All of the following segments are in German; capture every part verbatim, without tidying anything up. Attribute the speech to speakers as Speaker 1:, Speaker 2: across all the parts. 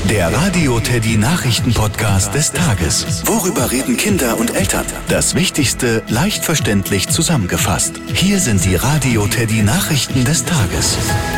Speaker 1: Der Radio Teddy Nachrichten-Podcast des Tages. Worüber reden Kinder und Eltern? Das Wichtigste leicht verständlich zusammengefasst. Hier sind die Radio Teddy Nachrichten des Tages.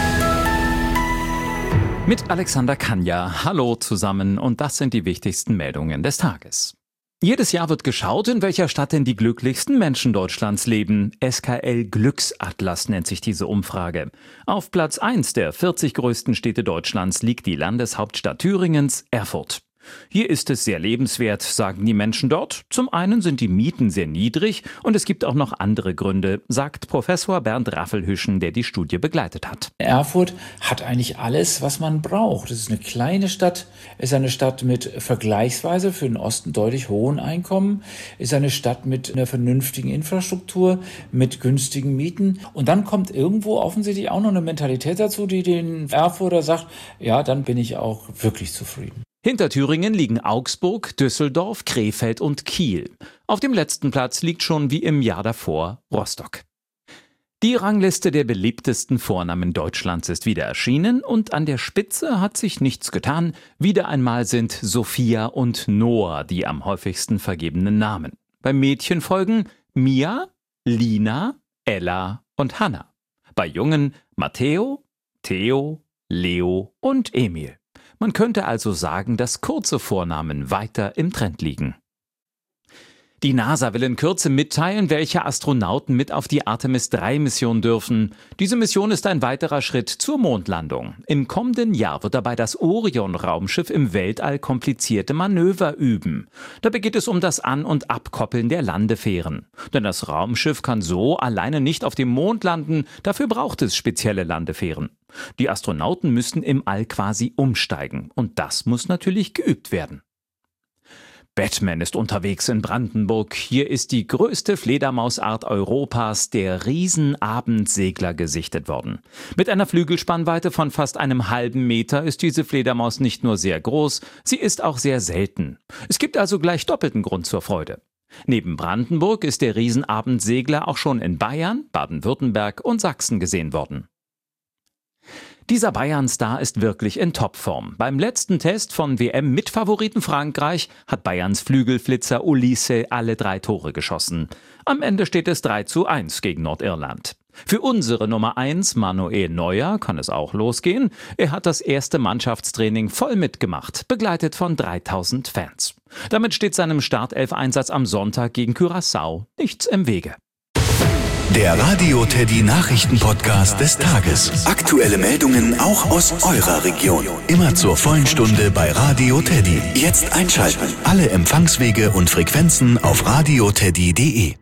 Speaker 2: Mit Alexander Kanja. Hallo zusammen und das sind die wichtigsten Meldungen des Tages. Jedes Jahr wird geschaut, in welcher Stadt denn die glücklichsten Menschen Deutschlands leben. S K L Glücksatlas nennt sich diese Umfrage. Auf Platz eins der vierzig größten Städte Deutschlands liegt die Landeshauptstadt Thüringens, Erfurt. Hier ist es sehr lebenswert, sagen die Menschen dort. Zum einen sind die Mieten sehr niedrig und es gibt auch noch andere Gründe, sagt Professor Bernd Raffelhüschen, der die Studie begleitet hat.
Speaker 3: Erfurt hat eigentlich alles, was man braucht. Es ist eine kleine Stadt, ist eine Stadt mit vergleichsweise für den Osten deutlich hohen Einkommen, ist eine Stadt mit einer vernünftigen Infrastruktur, mit günstigen Mieten. Und dann kommt irgendwo offensichtlich auch noch eine Mentalität dazu, die den Erfurter sagt, ja, dann bin ich auch wirklich zufrieden.
Speaker 2: Hinter Thüringen liegen Augsburg, Düsseldorf, Krefeld und Kiel. Auf dem letzten Platz liegt schon wie im Jahr davor Rostock. Die Rangliste der beliebtesten Vornamen Deutschlands ist wieder erschienen und an der Spitze hat sich nichts getan. Wieder einmal sind Sophia und Noah die am häufigsten vergebenen Namen. Beim Mädchen folgen Mia, Lina, Ella und Hanna. Bei Jungen Matteo, Theo, Leo und Emil. Man könnte also sagen, dass kurze Vornamen weiter im Trend liegen. Die NASA will in Kürze mitteilen, welche Astronauten mit auf die Artemis drei Mission dürfen. Diese Mission ist ein weiterer Schritt zur Mondlandung. Im kommenden Jahr wird dabei das Orion-Raumschiff im Weltall komplizierte Manöver üben. Dabei geht es um das An- und Abkoppeln der Landefähren. Denn das Raumschiff kann so alleine nicht auf dem Mond landen, dafür braucht es spezielle Landefähren. Die Astronauten müssen im All quasi umsteigen und das muss natürlich geübt werden. Batman ist unterwegs in Brandenburg. Hier ist die größte Fledermausart Europas, der Riesenabendsegler, gesichtet worden. Mit einer Flügelspannweite von fast einem halben Meter ist diese Fledermaus nicht nur sehr groß, sie ist auch sehr selten. Es gibt also gleich doppelten Grund zur Freude. Neben Brandenburg ist der Riesenabendsegler auch schon in Bayern, Baden-Württemberg und Sachsen gesehen worden. Dieser Bayern-Star ist wirklich in Topform. Beim letzten Test von W M-Mitfavoriten Frankreich hat Bayerns Flügelflitzer Olise alle drei Tore geschossen. Am Ende steht es drei zu eins gegen Nordirland. Für unsere Nummer eins, Manuel Neuer, kann es auch losgehen. Er hat das erste Mannschaftstraining voll mitgemacht, begleitet von dreitausend Fans. Damit steht seinem Startelf-Einsatz am Sonntag gegen Curaçao nichts im Wege.
Speaker 1: Der Radio Teddy Nachrichten-Podcast des Tages. Aktuelle Meldungen auch aus eurer Region. Immer zur vollen Stunde bei Radio Teddy. Jetzt einschalten. Alle Empfangswege und Frequenzen auf radioteddy punkt de.